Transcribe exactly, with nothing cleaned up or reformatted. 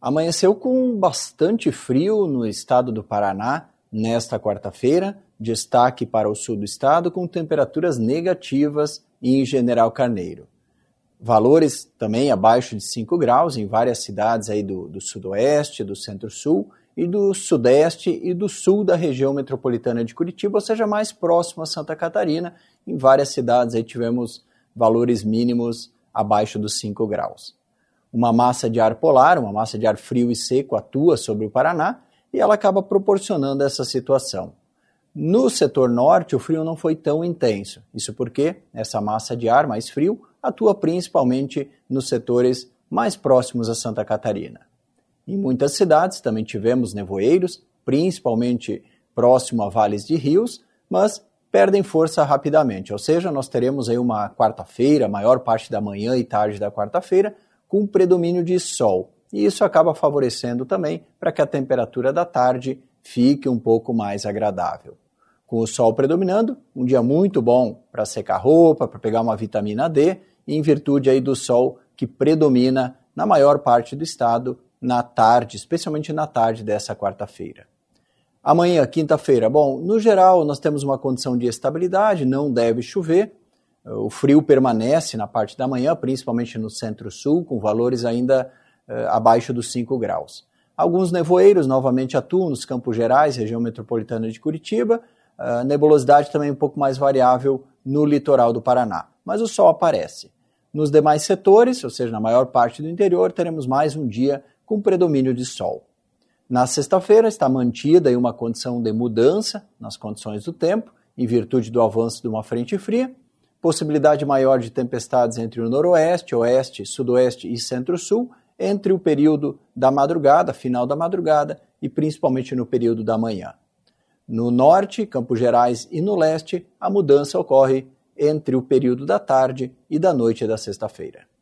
Amanheceu com bastante frio no estado do Paraná nesta quarta-feira, destaque para o sul do estado com temperaturas negativas em General Carneiro. Valores também abaixo de cinco graus em várias cidades aí do, do sudoeste, do centro-sul e do sudeste e do sul da região metropolitana de Curitiba, ou seja, mais próximo a Santa Catarina. Em várias cidades aí tivemos valores mínimos abaixo dos cinco graus. Uma massa de ar polar, uma massa de ar frio e seco atua sobre o Paraná e ela acaba proporcionando essa situação. No setor norte, o frio não foi tão intenso. Isso porque essa massa de ar mais frio atua principalmente nos setores mais próximos a Santa Catarina. Em muitas cidades também tivemos nevoeiros, principalmente próximo a vales de rios, mas perdem força rapidamente. Ou seja, nós teremos aí uma quarta-feira, maior parte da manhã e tarde da quarta-feira, com predomínio de sol. E isso acaba favorecendo também para que a temperatura da tarde fique um pouco mais agradável. Com o sol predominando, um dia muito bom para secar roupa, para pegar uma vitamina D, e em virtude aí do sol que predomina na maior parte do estado na tarde, especialmente na tarde dessa quarta-feira. Amanhã, quinta-feira, bom, no geral nós temos uma condição de estabilidade, não deve chover. O frio permanece na parte da manhã, principalmente no centro-sul, com valores ainda eh, abaixo dos cinco graus. Alguns nevoeiros novamente atuam nos Campos Gerais, região metropolitana de Curitiba. A nebulosidade também um pouco mais variável no litoral do Paraná. Mas o sol aparece. Nos demais setores, ou seja, na maior parte do interior, teremos mais um dia com predomínio de sol. Na sexta-feira está mantida aí uma condição de mudança nas condições do tempo, em virtude do avanço de uma frente fria. Possibilidade maior de tempestades entre o noroeste, oeste, sudoeste e centro-sul, entre o período da madrugada, final da madrugada, e principalmente no período da manhã. No norte, Campos Gerais e no leste, a mudança ocorre entre o período da tarde e da noite da sexta-feira.